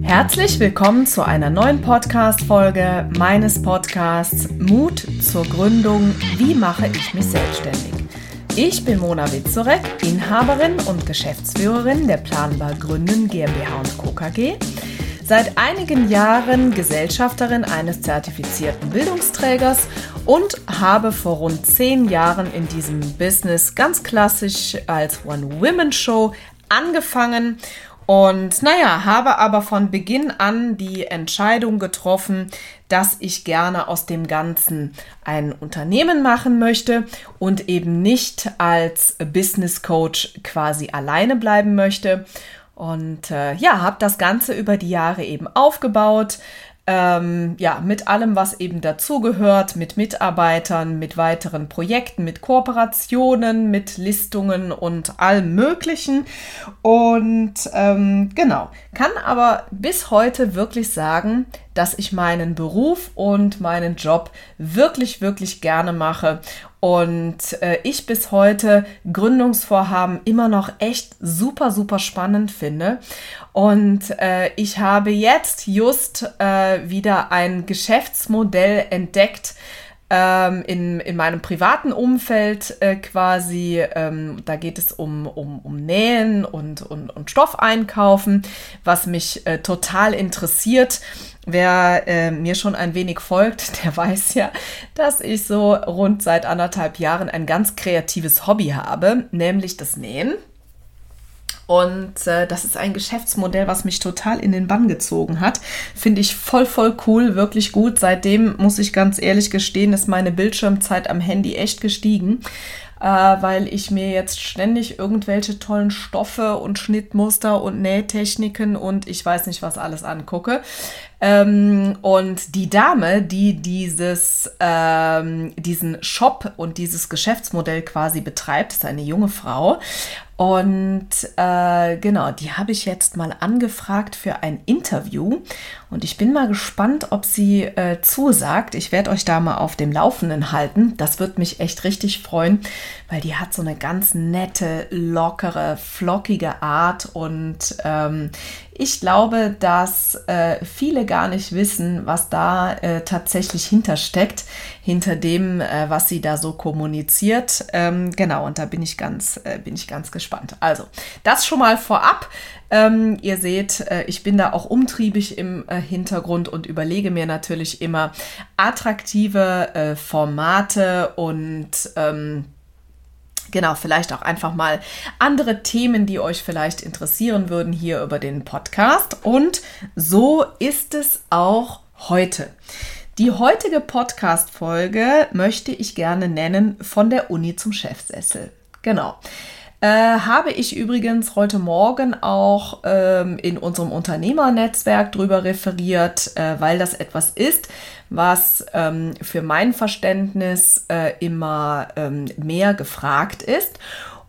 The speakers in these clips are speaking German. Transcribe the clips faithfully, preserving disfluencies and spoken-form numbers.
Herzlich willkommen zu einer neuen Podcast-Folge meines Podcasts Mut zur Gründung. Wie mache ich mich selbstständig? Ich bin Mona Witzorek, Inhaberin und Geschäftsführerin der Planbar Gründen GmbH und Co. KG. Seit einigen Jahren Gesellschafterin eines zertifizierten Bildungsträgers und habe vor rund zehn Jahren in diesem Business ganz klassisch als One-Women-Show angefangen. Und naja, habe aber von Beginn an die Entscheidung getroffen, dass ich gerne aus dem Ganzen ein Unternehmen machen möchte und eben nicht als Business Coach quasi alleine bleiben möchte. Und äh, ja, habe das Ganze über die Jahre eben aufgebaut, ähm, ja, mit allem, was eben dazugehört, mit Mitarbeitern, mit weiteren Projekten, mit Kooperationen, mit Listungen und allem Möglichen. Und ähm, genau, kann aber bis heute wirklich sagen, dass ich meinen Beruf und meinen Job wirklich, wirklich gerne mache und äh, ich bis heute Gründungsvorhaben immer noch echt super, super spannend finde. Und äh, ich habe jetzt just äh, wieder ein Geschäftsmodell entdeckt, ähm, in, in meinem privaten Umfeld äh, quasi. Ähm, da geht es um, um, um Nähen und, und, und Stoff einkaufen, was mich äh, total interessiert. Wer äh, mir schon ein wenig folgt, der weiß ja, dass ich so rund seit anderthalb Jahren ein ganz kreatives Hobby habe, nämlich das Nähen. Und äh, das ist ein Geschäftsmodell, was mich total in den Bann gezogen hat. Finde ich voll, voll cool, wirklich gut. Seitdem, muss ich ganz ehrlich gestehen, ist meine Bildschirmzeit am Handy echt gestiegen, äh, weil ich mir jetzt ständig irgendwelche tollen Stoffe und Schnittmuster und Nähtechniken und ich weiß nicht was alles angucke. Ähm, und die Dame, die dieses, ähm, diesen Shop und dieses Geschäftsmodell quasi betreibt, ist eine junge Frau. Und äh, genau, die habe ich jetzt mal angefragt für ein Interview. Und ich bin mal gespannt, ob sie äh, zusagt. Ich werde euch da mal auf dem Laufenden halten. Das wird mich echt richtig freuen, weil die hat so eine ganz nette, lockere, flockige Art. Und ähm, ich glaube, dass äh, viele gar nicht wissen, was da äh, tatsächlich hintersteckt, hinter dem, äh, was sie da so kommuniziert. Ähm, genau, und da bin ich ganz, äh, bin ich ganz gespannt. Also, das schon mal vorab. Ähm, ihr seht, äh, ich bin da auch umtriebig im äh, Hintergrund und überlege mir natürlich immer attraktive äh, Formate und ähm, Genau, vielleicht auch einfach mal andere Themen, die euch vielleicht interessieren würden hier über den Podcast. Und so ist es auch heute. Die heutige Podcast-Folge möchte ich gerne nennen von der Uni zum Chefsessel. Genau. Äh, habe ich übrigens heute Morgen auch ähm, in unserem Unternehmernetzwerk drüber referiert, äh, weil das etwas ist, was ähm, für mein Verständnis äh, immer ähm, mehr gefragt ist.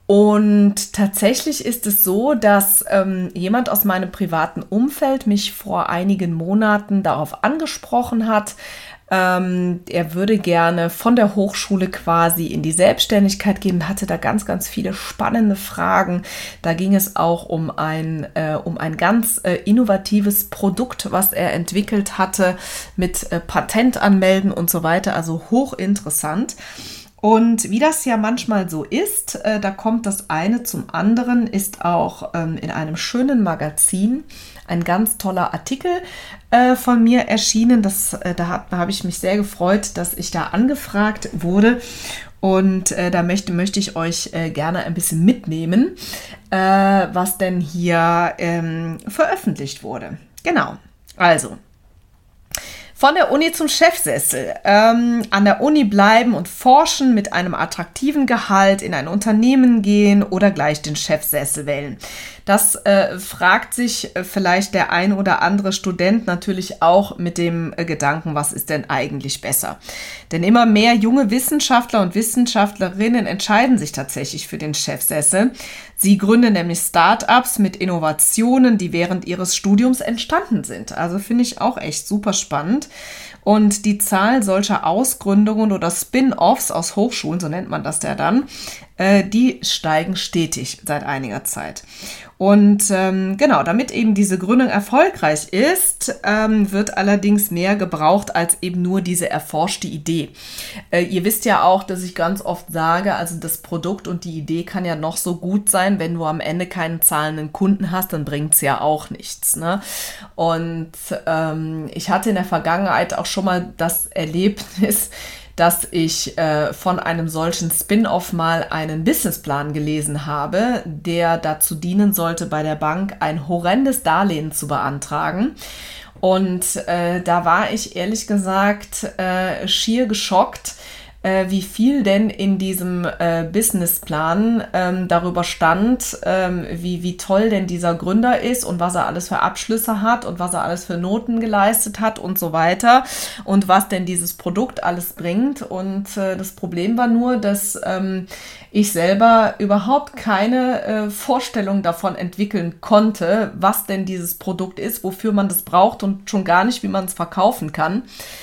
Und tatsächlich ist es so, dass ähm, jemand aus meinem privaten Umfeld mich vor einigen Monaten darauf angesprochen hat, Ähm, er würde gerne von der Hochschule quasi in die Selbstständigkeit gehen, hatte da ganz, ganz viele spannende Fragen. Da ging es auch um ein, äh, um ein ganz äh, innovatives Produkt, was er entwickelt hatte mit äh, Patent anmelden und so weiter, also hochinteressant. Und wie das ja manchmal so ist, äh, da kommt das eine zum anderen, ist auch ähm, in einem schönen Magazin ein ganz toller Artikel äh, von mir erschienen. Das, äh, da habe hab ich mich sehr gefreut, dass ich da angefragt wurde. Und äh, da möchte, möchte ich euch äh, gerne ein bisschen mitnehmen, äh, was denn hier ähm, veröffentlicht wurde. Genau, also von der Uni zum Chefsessel. Ähm, an der Uni bleiben und forschen, mit einem attraktiven Gehalt in ein Unternehmen gehen oder gleich den Chefsessel wählen. Das äh, fragt sich äh, vielleicht der ein oder andere Student natürlich auch mit dem äh, Gedanken, was ist denn eigentlich besser? Denn immer mehr junge Wissenschaftler und Wissenschaftlerinnen entscheiden sich tatsächlich für den Chefsessel. Sie gründen nämlich Start-ups mit Innovationen, die während ihres Studiums entstanden sind. Also finde ich auch echt super spannend. Und die Zahl solcher Ausgründungen oder Spin-offs aus Hochschulen, so nennt man das ja dann, äh, die steigen stetig seit einiger Zeit. Und ähm, genau, damit eben diese Gründung erfolgreich ist, ähm, wird allerdings mehr gebraucht als eben nur diese erforschte Idee. Äh, ihr wisst ja auch, dass ich ganz oft sage, also das Produkt und die Idee kann ja noch so gut sein, wenn du am Ende keinen zahlenden Kunden hast, dann bringt es ja auch nichts, ne? Und ähm, ich hatte in der Vergangenheit auch schon mal das Erlebnis, dass ich äh, von einem solchen Spin-off mal einen Businessplan gelesen habe, der dazu dienen sollte, bei der Bank ein horrendes Darlehen zu beantragen. Und äh, da war ich ehrlich gesagt äh, schier geschockt, äh, wie viel denn in diesem äh, Businessplan ähm, darüber stand, ähm, wie, wie toll denn dieser Gründer ist und was er alles für Abschlüsse hat und was er alles für Noten geleistet hat und so weiter und was denn dieses Produkt alles bringt. Und äh, das Problem war nur, dass ähm, ich selber überhaupt keine äh, Vorstellung davon entwickeln konnte, was denn dieses Produkt ist, wofür man das braucht und schon gar nicht, wie man es verkaufen kann.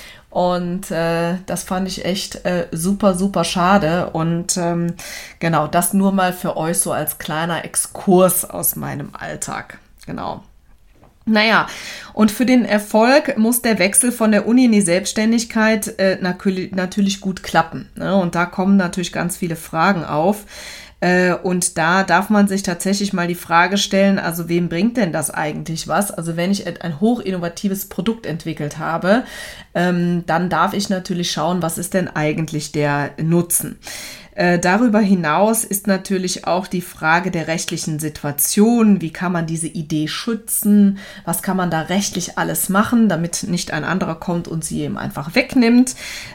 Und äh, das fand ich echt äh, super, super schade. Und ähm, genau, das nur mal für euch so als kleiner Exkurs aus meinem Alltag. Genau. Naja, und für den Erfolg muss der Wechsel von der Uni in die Selbstständigkeit äh, natürlich, natürlich gut klappen, ne? Und da kommen natürlich ganz viele Fragen auf. Äh, und da darf man sich tatsächlich mal die Frage stellen, also wem bringt denn das eigentlich was? Also wenn ich ein hochinnovatives Produkt entwickelt habe, ähm, dann darf ich natürlich schauen, was ist denn eigentlich der Nutzen? Äh, darüber hinaus ist natürlich auch die Frage der rechtlichen Situation. Wie kann man diese Idee schützen? Was kann man da rechtlich alles machen, damit nicht ein anderer kommt und sie eben einfach wegnimmt?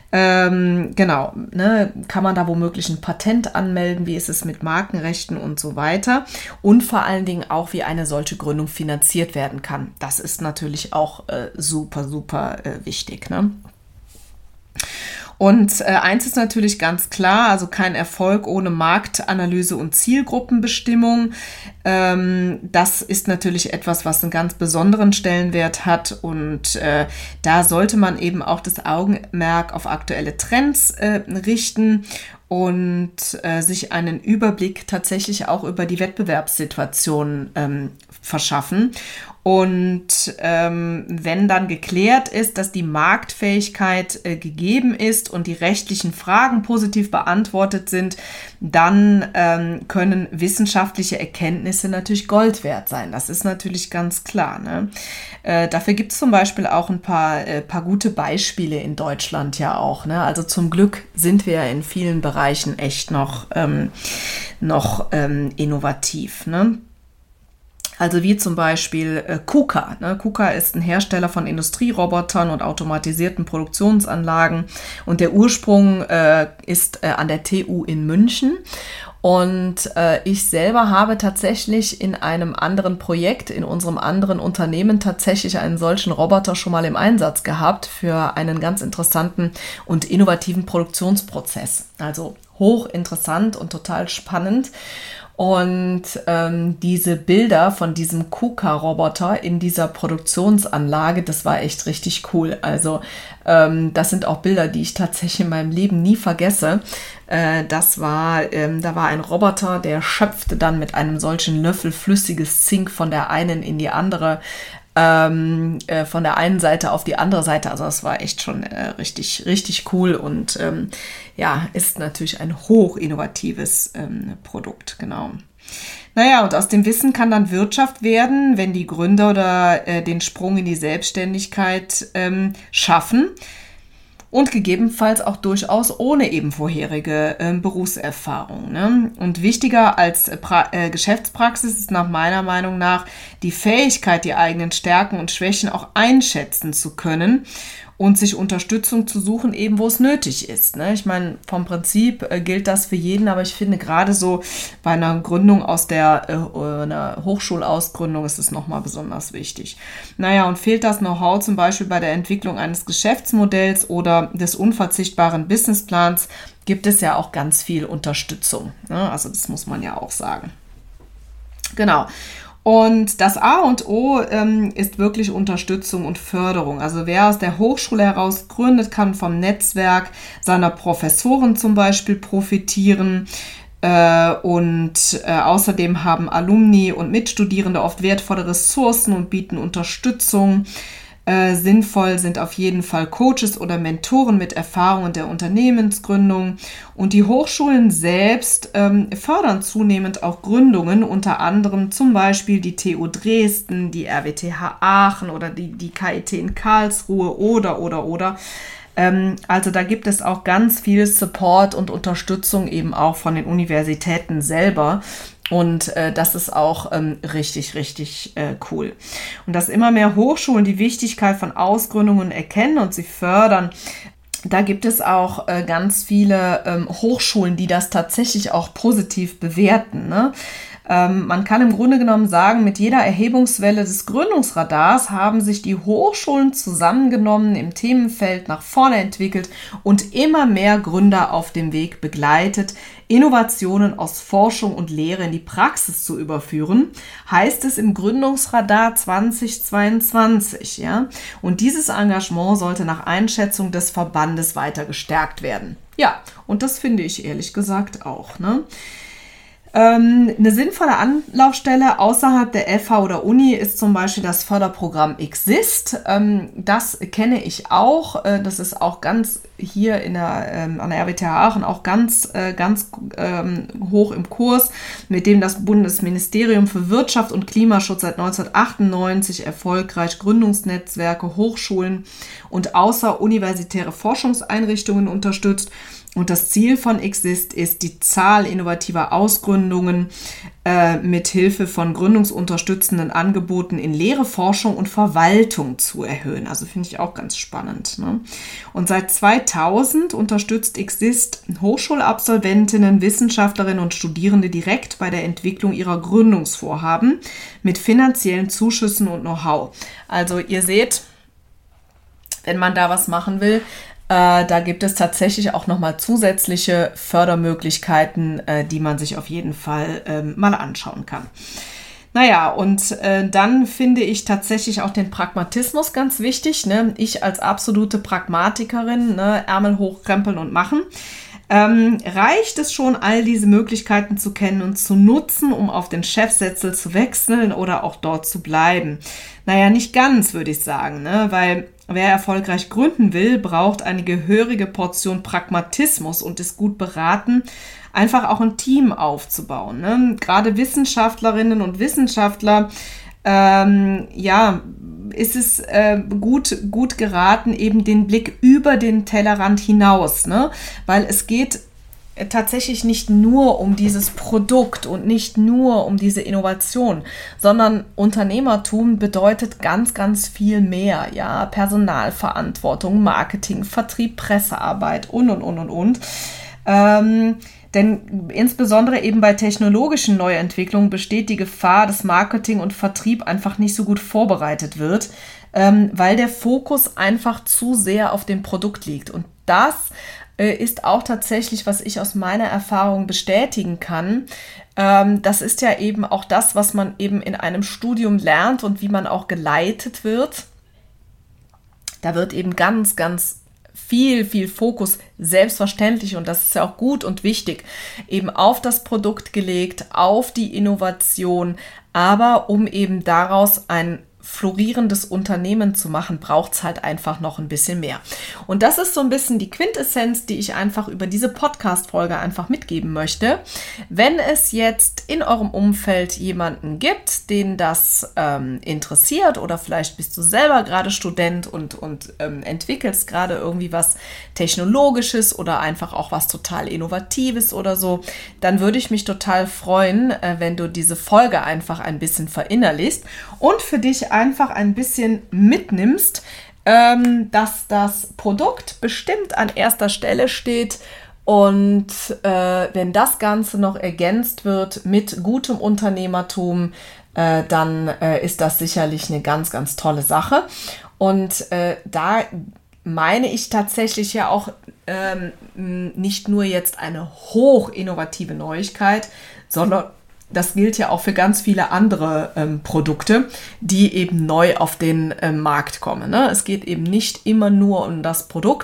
Ähm, genau, ne? Kann man da womöglich ein Patent anmelden? Wie ist es mit Markenrechten und so weiter? Und vor allen Dingen auch, wie eine solche Gründung finanziert werden kann. Das ist natürlich auch äh, super, super äh, wichtig, ne? Und äh, eins ist natürlich ganz klar, also kein Erfolg ohne Marktanalyse und Zielgruppenbestimmung. Ähm, das ist natürlich etwas, was einen ganz besonderen Stellenwert hat und äh, da sollte man eben auch das Augenmerk auf aktuelle Trends äh, richten und äh, sich einen Überblick tatsächlich auch über die Wettbewerbssituation ähm, verschaffen. Und ähm, wenn dann geklärt ist, dass die Marktfähigkeit äh, gegeben ist und die rechtlichen Fragen positiv beantwortet sind, dann ähm, können wissenschaftliche Erkenntnisse natürlich Gold wert sein. Das ist natürlich ganz klar, ne? Äh, dafür gibt es zum Beispiel auch ein paar, äh, paar gute Beispiele in Deutschland ja auch, ne? Also zum Glück sind wir ja in vielen Bereichen echt noch, ähm, noch ähm, innovativ, ne? Also wie zum Beispiel äh, KUKA. Ne? KUKA ist ein Hersteller von Industrierobotern und automatisierten Produktionsanlagen und der Ursprung äh, ist äh, an der T U in München. Und äh, ich selber habe tatsächlich in einem anderen Projekt, in unserem anderen Unternehmen tatsächlich einen solchen Roboter schon mal im Einsatz gehabt für einen ganz interessanten und innovativen Produktionsprozess. Also hochinteressant und total spannend. Und ähm, diese Bilder von diesem KUKA-Roboter in dieser Produktionsanlage, das war echt richtig cool. Also ähm, das sind auch Bilder, die ich tatsächlich in meinem Leben nie vergesse. Äh, das war, ähm, da war ein Roboter, der schöpfte dann mit einem solchen Löffel flüssiges Zink von der einen in die andere, ähm, äh, von der einen Seite auf die andere Seite. Also das war echt schon äh, richtig, richtig cool und ähm, ja, ist natürlich ein hoch innovatives ähm, Produkt, genau. Naja, und aus dem Wissen kann dann Wirtschaft werden, wenn die Gründer oder äh, den Sprung in die Selbstständigkeit ähm, schaffen. Und gegebenenfalls auch durchaus ohne eben vorherige äh, Berufserfahrung, ne? Und wichtiger als pra- äh, Geschäftspraxis ist nach meiner Meinung nach die Fähigkeit, die eigenen Stärken und Schwächen auch einschätzen zu können und sich Unterstützung zu suchen, eben wo es nötig ist, ne? Ich meine, vom Prinzip äh, gilt das für jeden, aber ich finde gerade so bei einer Gründung aus der äh, einer Hochschulausgründung ist es nochmal besonders wichtig. Naja, und fehlt das Know-how zum Beispiel bei der Entwicklung eines Geschäftsmodells oder des unverzichtbaren Businessplans, gibt es ja auch ganz viel Unterstützung, ne? Also das muss man ja auch sagen. Genau. Und das A und O ähm, ist wirklich Unterstützung und Förderung. Also wer aus der Hochschule heraus gründet, kann vom Netzwerk seiner Professoren zum Beispiel profitieren. Äh, und äh, außerdem haben Alumni und Mitstudierende oft wertvolle Ressourcen und bieten Unterstützung. Äh, sinnvoll sind auf jeden Fall Coaches oder Mentoren mit Erfahrungen der Unternehmensgründung. Und die Hochschulen selbst ähm, fördern zunehmend auch Gründungen, unter anderem zum Beispiel die T U Dresden, die R W T H Aachen oder die, die K I T in Karlsruhe oder, oder, oder. Ähm, also da gibt es auch ganz viel Support und Unterstützung eben auch von den Universitäten selber. Und äh, das ist auch ähm, richtig, richtig äh, cool. Und dass immer mehr Hochschulen die Wichtigkeit von Ausgründungen erkennen und sie fördern, da gibt es auch äh, ganz viele ähm, Hochschulen, die das tatsächlich auch positiv bewerten, ne? Ähm, man kann im Grunde genommen sagen, mit jeder Erhebungswelle des Gründungsradars haben sich die Hochschulen zusammengenommen, im Themenfeld nach vorne entwickelt und immer mehr Gründer auf dem Weg begleitet, Innovationen aus Forschung und Lehre in die Praxis zu überführen, heißt es im Gründungsradar zwanzig zweiundzwanzig. Ja? Und dieses Engagement sollte nach Einschätzung des Verbandes weiter gestärkt werden. Ja, und das finde ich ehrlich gesagt auch, ne? Ähm, eine sinnvolle Anlaufstelle außerhalb der F H oder Uni ist zum Beispiel das Förderprogramm Exist. Ähm, das kenne ich auch. Äh, das ist auch ganz hier in der, ähm, an der R W T H Aachen auch ganz, äh, ganz ähm, hoch im Kurs, mit dem das Bundesministerium für Wirtschaft und Klimaschutz seit neunzehnhundertachtundneunzig erfolgreich Gründungsnetzwerke, Hochschulen und außeruniversitäre Forschungseinrichtungen unterstützt. Und das Ziel von Exist ist, die Zahl innovativer Ausgründungen äh, mit Hilfe von gründungsunterstützenden Angeboten in Lehre, Forschung und Verwaltung zu erhöhen. Also finde ich auch ganz spannend, ne? Und seit zweitausend unterstützt Exist Hochschulabsolventinnen, Wissenschaftlerinnen und Studierende direkt bei der Entwicklung ihrer Gründungsvorhaben mit finanziellen Zuschüssen und Know-how. Also ihr seht, wenn man da was machen will, Äh, da gibt es tatsächlich auch nochmal zusätzliche Fördermöglichkeiten, äh, die man sich auf jeden Fall ähm, mal anschauen kann. Naja, und äh, dann finde ich tatsächlich auch den Pragmatismus ganz wichtig, ne? Ich als absolute Pragmatikerin, ne? Ärmel hochkrempeln und machen. Ähm, reicht es schon, all diese Möglichkeiten zu kennen und zu nutzen, um auf den Chefsessel zu wechseln oder auch dort zu bleiben? Naja, nicht ganz, würde ich sagen, ne? Weil wer erfolgreich gründen will, braucht eine gehörige Portion Pragmatismus und ist gut beraten, einfach auch ein Team aufzubauen, ne? Gerade Wissenschaftlerinnen und Wissenschaftler, ähm, ja, ist es äh, gut, gut geraten, eben den Blick über den Tellerrand hinaus, ne? Weil es geht tatsächlich nicht nur um dieses Produkt und nicht nur um diese Innovation, sondern Unternehmertum bedeutet ganz, ganz viel mehr, ja, Personalverantwortung, Marketing, Vertrieb, Pressearbeit und, und, und, und, und. Ähm, denn insbesondere eben bei technologischen Neuentwicklungen besteht die Gefahr, dass Marketing und Vertrieb einfach nicht so gut vorbereitet wird, ähm, weil der Fokus einfach zu sehr auf dem Produkt liegt. Und das äh, ist auch tatsächlich, was ich aus meiner Erfahrung bestätigen kann. Ähm, das ist ja eben auch das, was man eben in einem Studium lernt und wie man auch geleitet wird. Da wird eben ganz, ganz viel, viel Fokus, selbstverständlich, und das ist ja auch gut und wichtig, eben auf das Produkt gelegt, auf die Innovation, aber um eben daraus ein florierendes Unternehmen zu machen, braucht es halt einfach noch ein bisschen mehr. Und das ist so ein bisschen die Quintessenz, die ich einfach über diese Podcast-Folge einfach mitgeben möchte. Wenn es jetzt in eurem Umfeld jemanden gibt, den das ähm, interessiert, oder vielleicht bist du selber gerade Student und, und ähm, entwickelst gerade irgendwie was Technologisches oder einfach auch was total Innovatives oder so, dann würde ich mich total freuen, äh, wenn du diese Folge einfach ein bisschen verinnerlichst und für dich einfach ein bisschen mitnimmst, ähm, dass das Produkt bestimmt an erster Stelle steht, und äh, wenn das Ganze noch ergänzt wird mit gutem Unternehmertum, äh, dann äh, ist das sicherlich eine ganz, ganz tolle Sache. Und äh, da meine ich tatsächlich ja auch ähm, nicht nur jetzt eine hoch innovative Neuigkeit, sondern das gilt ja auch für ganz viele andere ähm, Produkte, die eben neu auf den ähm, Markt kommen, ne? Es geht eben nicht immer nur um das Produkt,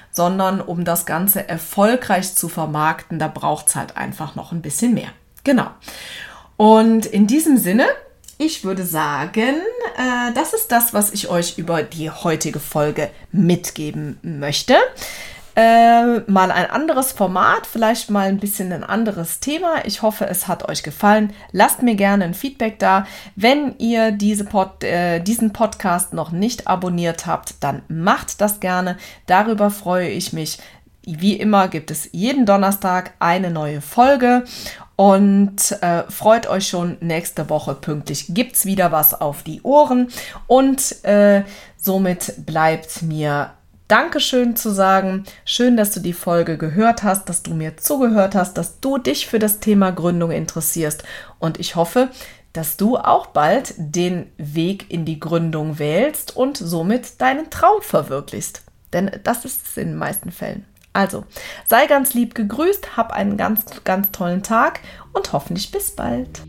sondern um das Ganze erfolgreich zu vermarkten, da braucht es halt einfach noch ein bisschen mehr. Genau. Und in diesem Sinne, ich würde sagen, äh, das ist das, was ich euch über die heutige Folge mitgeben möchte. Äh, mal ein anderes Format, vielleicht mal ein bisschen ein anderes Thema. Ich hoffe, es hat euch gefallen. Lasst mir gerne ein Feedback da. Wenn ihr diese Pod, äh, diesen Podcast noch nicht abonniert habt, dann macht das gerne. Darüber freue ich mich. Wie immer gibt es jeden Donnerstag eine neue Folge. Und äh, freut euch schon, nächste Woche pünktlich gibt es wieder was auf die Ohren. Und äh, somit bleibt mir Dankeschön zu sagen. Schön, dass du die Folge gehört hast, dass du mir zugehört hast, dass du dich für das Thema Gründung interessierst. Und ich hoffe, dass du auch bald den Weg in die Gründung wählst und somit deinen Traum verwirklichst. Denn das ist es in den meisten Fällen. Also, sei ganz lieb gegrüßt, hab einen ganz, ganz tollen Tag und hoffentlich bis bald.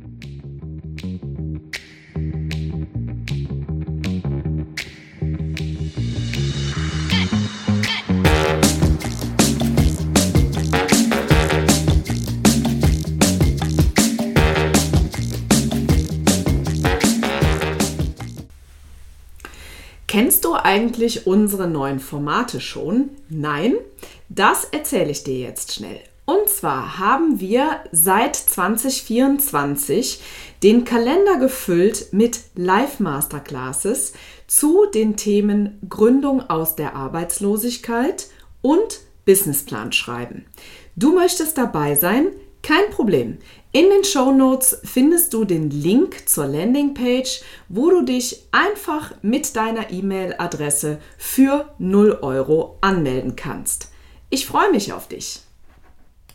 Kennst du eigentlich unsere neuen Formate schon? Nein? Das erzähle ich dir jetzt schnell. Und zwar haben wir seit zwanzig vierundzwanzig den Kalender gefüllt mit Live-Masterclasses zu den Themen Gründung aus der Arbeitslosigkeit und Businessplan schreiben. Du möchtest dabei sein? Kein Problem. In den Shownotes findest du den Link zur Landingpage, wo du dich einfach mit deiner E-Mail-Adresse für null Euro anmelden kannst. Ich freue mich auf dich.